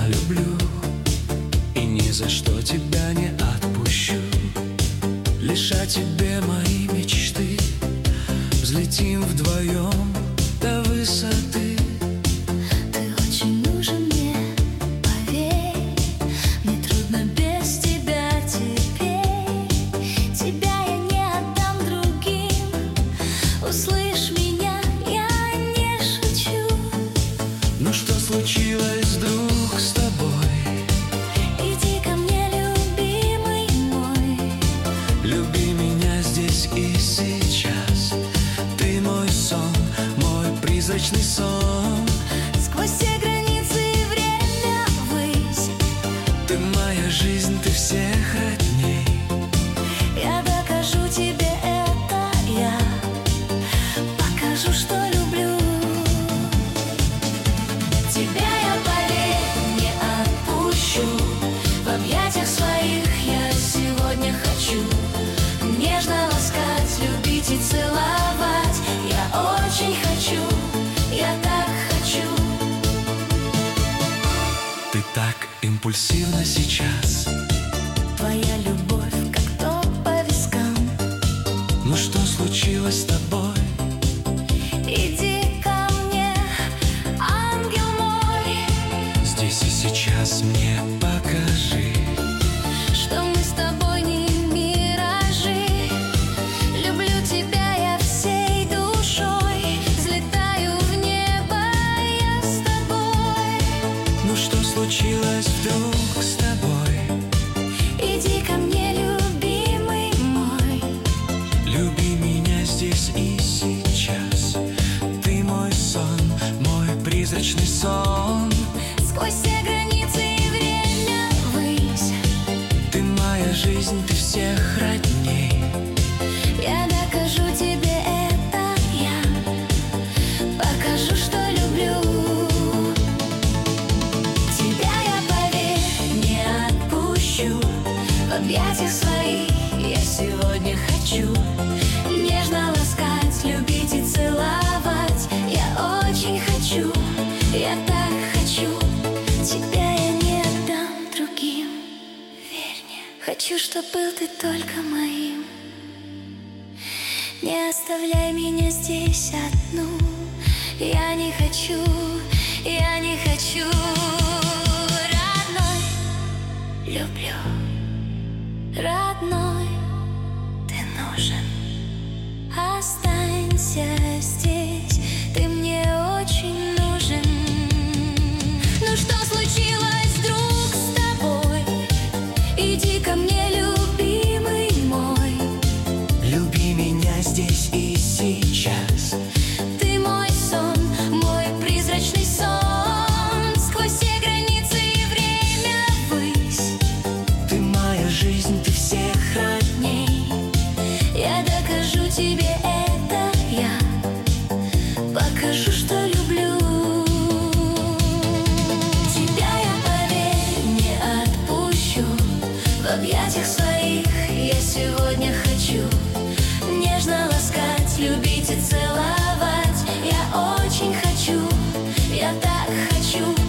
люблю и ни за что тебя не отпущу. Лишь о тебе мои мечты, взлетим вдвоем до высоты. Ты очень нужен мне, поверь, мне трудно без тебя теперь. Тебя я не отдам другим, услышь меня, я не шучу. Ну что случилось вдруг с тобой? Иди ко мне, любимый мой. Люби меня здесь и сейчас. Ты мой сон, мой призрачный сон. Сквозь все границы и время ввысь. Ты моя жизнь, ты всех родней. Я докажу тебе это, я покажу, что люблю. Тебя я, поверь, не отпущу. В объятиях своих я сегодня хочу нежно ласкать, любить и целовать. Я очень хочу, я так хочу. Ты так импульсивна сейчас. Твоя любовь, как ток по вискам. Ну что случилось с тобой? Иди ко мне, ангел мой. Здесь и сейчас мне покажи, Что мы с тобой не миражи. Люблю тебя я всей душой. Взлетаю в небо я с тобой. ну что случилось вдруг с тобой? Иди ко мне, любимый мой. Люби меня здесь и сейчас. Ты мой сон, мой призрачный сон. Сквозь все границы и время ввысь. Ты моя жизнь, ты всех родней. Я докажу тебе это, я покажу, что люблю. Тебя я, поверь, не отпущу. В объятиях своих я сегодня хочу нежно ласкать, любить и целовать. Я очень хочу, я так хочу. Тебя я не отдам другим, верь мне. Хочу, чтоб был ты только моим. Не оставляй меня здесь одну. Я не хочу, я не хочу. Родной, люблю. Родной, ты нужен. Останься здесь, ты мне очень нужен. Ну что случилось вдруг с тобой? Иди ко мне, любимый мой. Люби меня здесь и сейчас. Ты мой сон, мой призрачный сон. Сквозь все границы и время ввысь. Ты моя жизнь, ты всех родней. Я докажу тебе это, я покажу, что люблю. Тебя я, поверь, не отпущу. В объятиях своих я сегодня хочу нежно ласкать, любить и целовать. Я очень хочу, я так хочу.